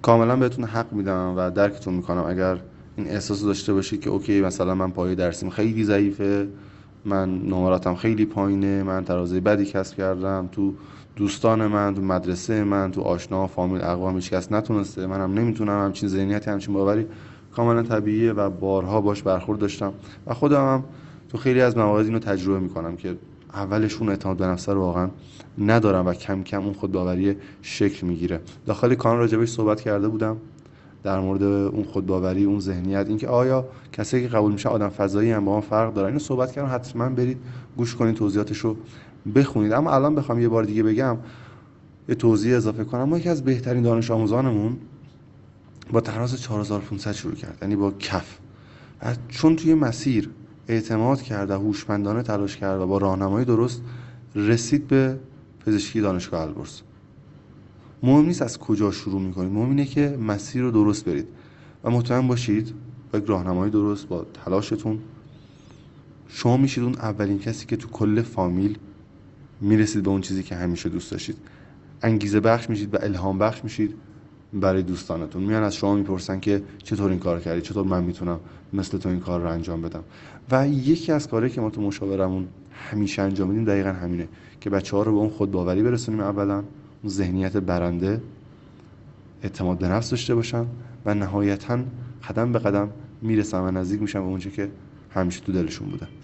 کاملا بهتون حق میدم و درکتون میکنم اگر این احساس داشته باشید که اوکی مثلا من پایه درسیم خیلی ضعیفه، من نمراتم خیلی پایینه، من ترازی بدی کسب کردم، تو دوستان من، تو مدرسه من، تو آشنا فامیل اقوام هیچ کس نتونسته، منم نمیتونم. همچین ذهنیتی، همچین باوری کاملا طبیعیه و بارها باش برخورد داشتم و خودم هم تو خیلی از موارد اینو تجربه میکنم که اولشون اعتماد به نفس رو واقعا ندارم و کم کم اون خودباوری شکل میگیره. داخل کانال راجبش صحبت کرده بودم در مورد اون خودباوری، اون ذهنیت، اینکه آیا کسایی که قبول میشن آدم فضایی هم با ما فرق دارن. اینو صحبت کردم، حتما برید گوش کنید، توضیحاتشو بخونید. اما الان بخوام یه بار دیگه بگم، یه توضیح اضافه کنم، ما یکی از بهترین دانش آموزانمون با تراز 4500 شروع کرد، یعنی با کف. و چون توی مسیر اعتماد کرد و هوشمندانه تلاش کرد و با راهنمایی درست رسید به پزشکی دانشگاه البرز. مهم نیست از کجا شروع میکنید، مهم اینه که مسیر رو درست برید و مطمئن باشید با یک راهنمایی درست، با تلاشتون شما میشید اون اولین کسی که تو کل فامیل میرسید به اون چیزی که همیشه دوست داشتید. انگیزه بخش میشید و الهام بخش میشید برای دوستانتون. میان از شما میپرسن که چطور این کار کردی، چطور من میتونم مثل تو این کار رو انجام بدم. و یکی از کارهایی که ما تو مشاورمون همیشه انجام میدیم دقیقاً همینه که بچه‌ها رو به اون خودباوری برسونیم، اولا اون ذهنیت برنده، اعتماد به نفس داشته باشن و نهایتاً قدم به قدم میرسن و نزدیک میشن به اونچه که همیشه تو دلشون بوده.